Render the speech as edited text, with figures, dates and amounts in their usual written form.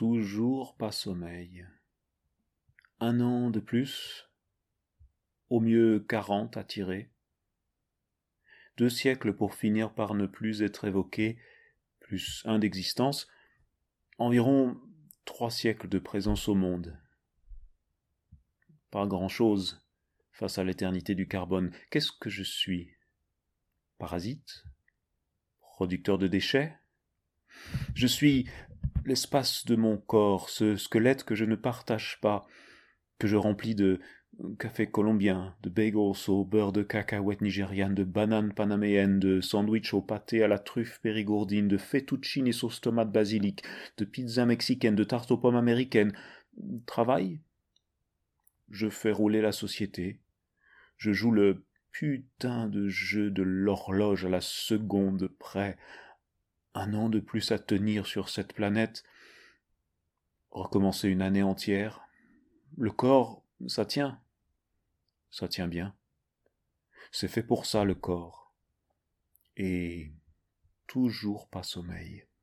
Toujours pas sommeil. 1 an de plus, au mieux 40 à tirer. 2 siècles pour finir par ne plus être évoqué, plus un d'existence, environ 3 siècles de présence au monde. Pas grand-chose face à l'éternité du carbone. Qu'est-ce que je suis ? Parasite ? Producteur de déchets ? Je suis l'espace de mon corps, ce squelette que je ne partage pas, que je remplis de café colombien, de bagels au beurre de cacahuète nigériane, de bananes panaméennes, de sandwich au pâté à la truffe périgourdine, de fettuccine et sauce tomate basilic, de pizza mexicaine, de tarte aux pommes américaine. Travail ? Je fais rouler la société. Je joue le putain de jeu de l'horloge à la seconde près. 1 an de plus à tenir sur cette planète. Recommencer une année entière. Le corps, ça tient. Ça tient bien. C'est fait pour ça, le corps. Et toujours pas sommeil.